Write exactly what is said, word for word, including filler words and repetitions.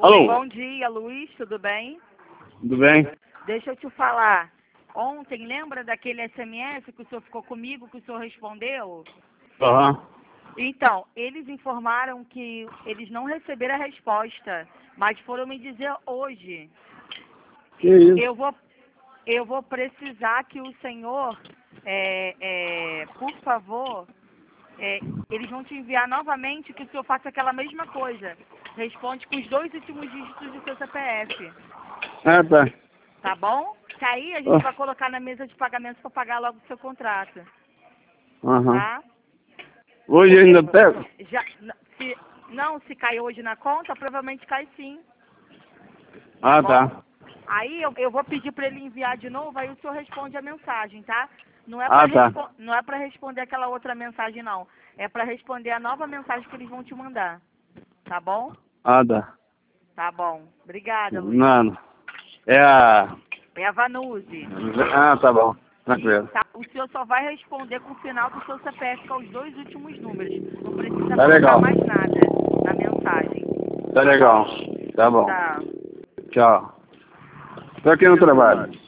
Alô? Bom dia, Luiz, tudo bem? Tudo bem? Deixa eu te falar. Ontem, lembra daquele S M S que o senhor ficou comigo, que o senhor respondeu? Aham. Então, eles informaram que eles não receberam a resposta, mas foram me dizer hoje. Que isso? Eu vou, eu vou precisar que o senhor, é, é, por favor, é, eles vão te enviar novamente que o senhor faça aquela mesma coisa. Responde com os dois últimos dígitos do seu C P F. Ah, tá. Tá bom? Que aí a gente Ah. vai colocar na mesa de pagamentos para pagar logo o seu contrato. Aham. Tá? Hoje ainda pego? Já, n- se, não, se cai hoje na conta, provavelmente cai sim. Ah, Bom, tá. aí eu, eu vou pedir para ele enviar de novo, aí o senhor responde a mensagem, tá? Não é Ah, para tá. não é para responder aquela outra mensagem, não. É para responder a nova mensagem que eles vão te mandar. Tá bom? Ah, tá. Tá bom. Obrigada, Luiz. Não. É a... É a Vanuzi. Ah, tá bom. Tranquilo. Tá, o senhor só vai responder com o final do seu C P F, que é os dois últimos números. Não precisa Tá colocar legal. mais nada na mensagem. Tá legal. Tá bom. Tá. Tchau. Tô aqui no trabalho.